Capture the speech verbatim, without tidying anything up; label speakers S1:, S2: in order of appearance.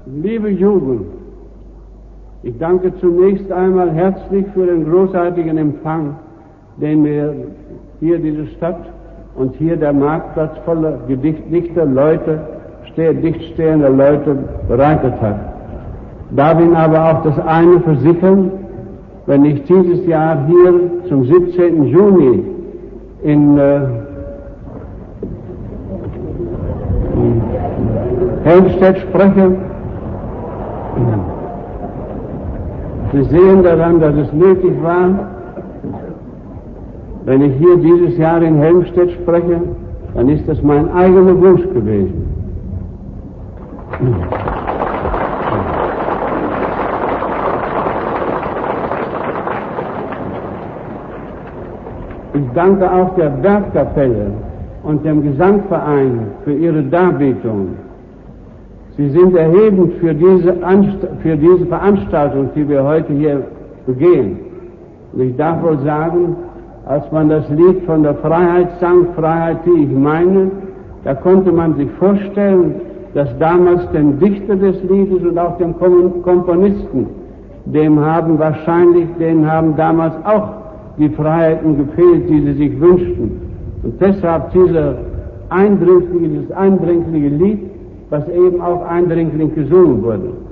S1: Liebe Jugend, ich danke zunächst einmal herzlich für den großartigen Empfang, den mir hier diese Stadt und hier der Marktplatz voller dichter Leute, dicht stehender Leute bereitet hat. Darf Ihnen aber auch das eine versichern, wenn ich dieses Jahr hier zum siebzehnten Juni in äh, Helmstedt spreche, Sie sehen daran, dass es nötig war, wenn ich hier dieses Jahr in Helmstedt spreche, dann ist das mein eigener Wunsch gewesen. Ich danke auch der Bergkapelle und dem Gesamtverein für ihre Darbietung. Sie sind erhebend für diese, Anst- für diese Veranstaltung, die wir heute hier begehen. Und ich darf wohl sagen, als man das Lied von der Freiheit sang, Freiheit, die ich meine, da konnte man sich vorstellen, dass damals dem Dichter des Liedes und auch dem Komponisten, dem haben wahrscheinlich, denen haben damals auch die Freiheiten gefehlt, die sie sich wünschten. Und deshalb dieser eindringliche, dieses eindringliche Lied, was eben auch eindringlich gesungen wurde.